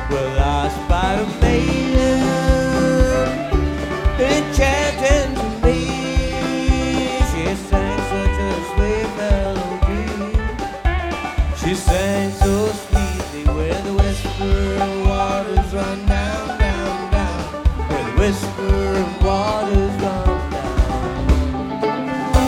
were lost by a maiden, enchanting to me. She sang such a sweet melody. She sang so sweetly where the whispering waters run down.